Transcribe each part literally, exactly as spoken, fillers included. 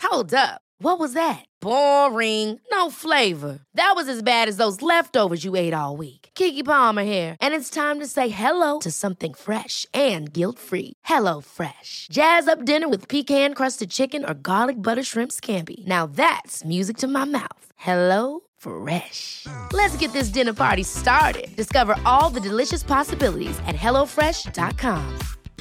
Hold up. What was that? Boring. No flavor. That was as bad as those leftovers you ate all week. Keke Palmer here, and it's time to say hello to something fresh and guilt-free. Hello Fresh. Jazz up dinner with pecan-crusted chicken or garlic butter shrimp scampi. Now that's music to my mouth. Hello Fresh. Let's get this dinner party started. Discover all the delicious possibilities at hello fresh dot com.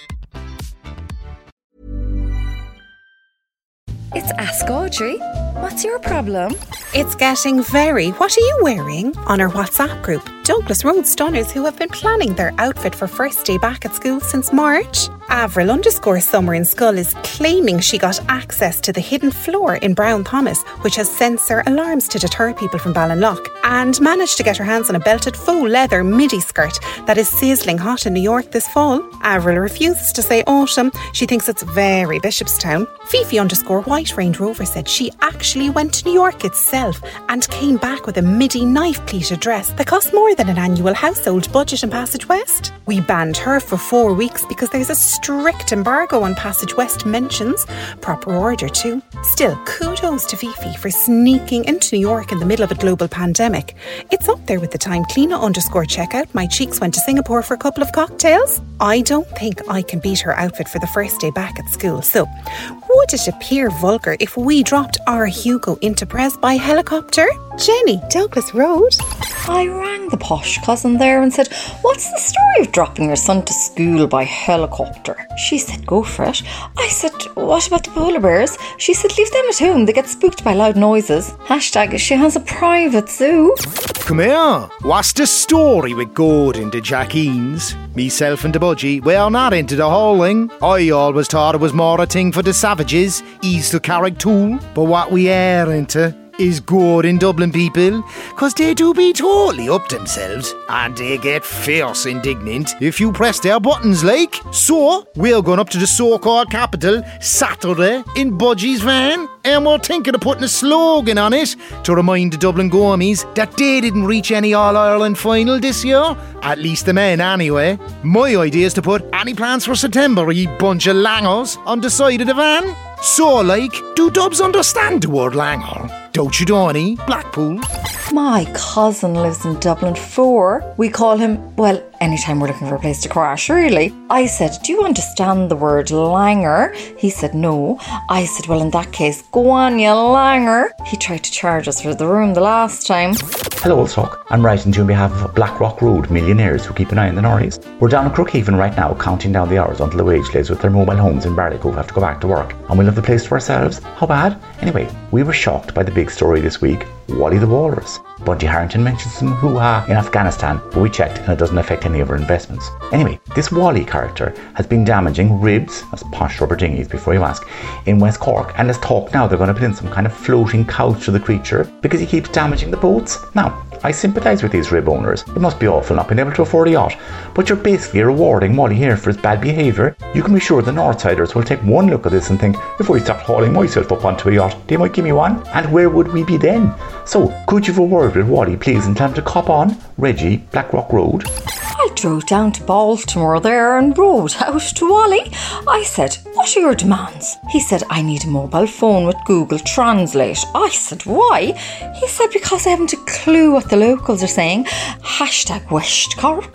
It's Ask Audrey. What's your problem? It's getting very what are you wearing on our WhatsApp group. Douglas Road stunners who have been planning their outfit for first day back at school since March. Avril underscore Summer in Skull is claiming she got access to the hidden floor in Brown Thomas, which has sensor alarms to deter people from Ballinlough, and managed to get her hands on a belted faux leather midi skirt that is sizzling hot in New York this fall. Avril refuses to say autumn. She thinks it's very Bishopstown. Fifi underscore White Range Rover said she actually went to New York itself and came back with a midi knife pleated dress that cost more than an annual household budget in Passage West. We banned her for four weeks because there's a strict embargo on Passage West mentions. Proper order too. Still, kudos to Fifi for sneaking into New York in the middle of a global pandemic. It's up there with the time Cleena underscore checkout my cheeks went to Singapore for a couple of cocktails. I don't think I can beat her outfit for the first day back at school. So, would it appear vulgar if we dropped our Hugo into Pres by helicopter? Jenny, Douglas Road. I rang the posh cousin there and said, what's the story of dropping your son to school by helicopter? She said, go for it. I said, what about the polar bears? She said, leave them at home. They get spooked by loud noises. Hashtag, she has a private zoo. Come here. What's the story with Gordon to Jackines? Myself and the budgie, we're not into the whole thing. I always thought it was more a thing for the savages, east of Carricktool. But what we are into is good in Dublin people, cause they do be totally up themselves and they get fierce indignant if you press their buttons like. So, we're going up to the so-called capital Saturday in Budgie's van, and we're thinking of putting a slogan on it to remind the Dublin Gomies that they didn't reach any All-Ireland final this year, at least the men anyway. My idea is to put any plans for September, ye bunch of langers, on the side of the van. So, like, do Dubs understand the word langer? Don't you, Donny? Blackpool. My cousin lives in Dublin four. We call him, well, anytime we're looking for a place to crash, really. I said, do you understand the word langer? He said, no. I said, well, in that case, go on, you langer. He tried to charge us for the room the last time. Hello, Ulster. I'm writing to you on behalf of Blackrock Road millionaires who keep an eye on the Norries. We're down at Crookhaven right now, counting down the hours until the wage lays with their mobile homes in Barleycove have to go back to work. And we'll have the place to ourselves. How bad? Anyway, we were shocked by the big story this week. Wally the Walrus. Budgie Harrington mentioned some hoo-ha in Afghanistan, but we checked and it doesn't affect any of our investments. Anyway, this Wally character has been damaging ribs, that's posh rubber dinghies before you ask, in West Cork, and there's talk now they're going to put in some kind of floating couch to the creature because he keeps damaging the boats. Now, I sympathise with these rib owners. It must be awful not being able to afford a yacht, but you're basically rewarding Wally here for his bad behaviour. You can be sure the Northsiders will take one look at this and think, if I start hauling myself up onto a yacht, they might give me one, and where would we be then? So, could you have a word with Wally, please, and tell him to cop on? Reggie, Blackrock Road. I drove down to Baltimore there and rode out to Wally. I said, what are your demands? He said, I need a mobile phone with Google Translate. I said, why? He said, because I haven't a clue what the locals are saying. Hashtag West Cork.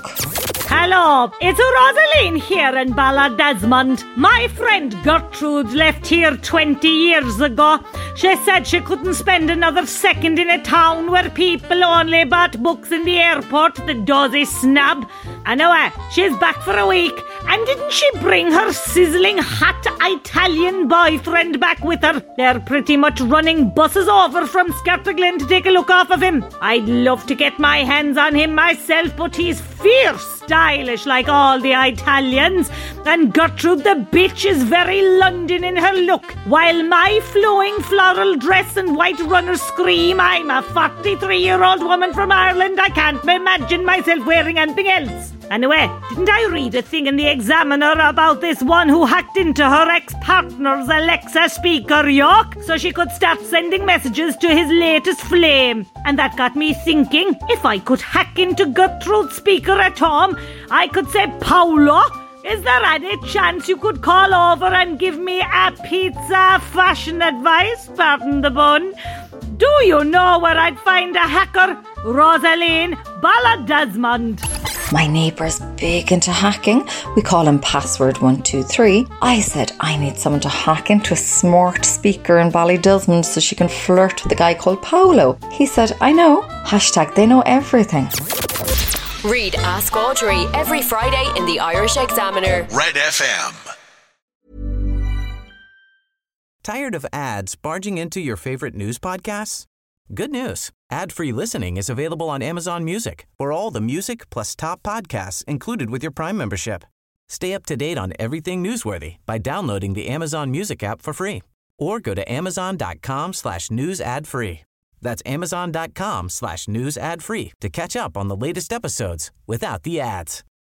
Hello, it's Rosaline here in Balladesmond. My friend Gertrude left here twenty years ago. She said she couldn't spend another second in a town where people only bought books in the airport, the dozy snub. Anyway, she's back for a week. And didn't she bring her sizzling hot Italian boyfriend back with her? They're pretty much running buses over from Scotland to take a look off of him. I'd love to get my hands on him myself, but he's fierce stylish like all the Italians. And Gertrude the bitch is very London in her look. While my flowing floral dress and white runners scream I'm a forty-three-year-old woman from Ireland, I can't imagine myself wearing anything else. Anyway, didn't I read a thing in the Examiner about this one who hacked into her ex-partner's Alexa speaker yoke so she could start sending messages to his latest flame? And that got me thinking, if I could hack into Gertrude's speaker at home, I could say, Paolo, Is there any chance you could call over and give me a pizza fashion advice? Pardon the bun. Do you know where I'd find a hacker? Rosaline Bala Desmond. My neighbour's big into hacking. We call him Password one two three. I said I need someone to hack into a smart speaker in Ballydesmond so she can flirt with a guy called Paolo. He said, I know. Hashtag they know everything. Read Ask Audrey every Friday in the Irish Examiner. Red F M. Tired of ads barging into your favorite news podcasts? Good news. Ad-free listening is available on Amazon Music for all the music plus top podcasts included with your Prime membership. Stay up to date on everything newsworthy by downloading the Amazon Music app for free or go to amazon.com slash news ad free. That's amazon.com slash news ad free to catch up on the latest episodes without the ads.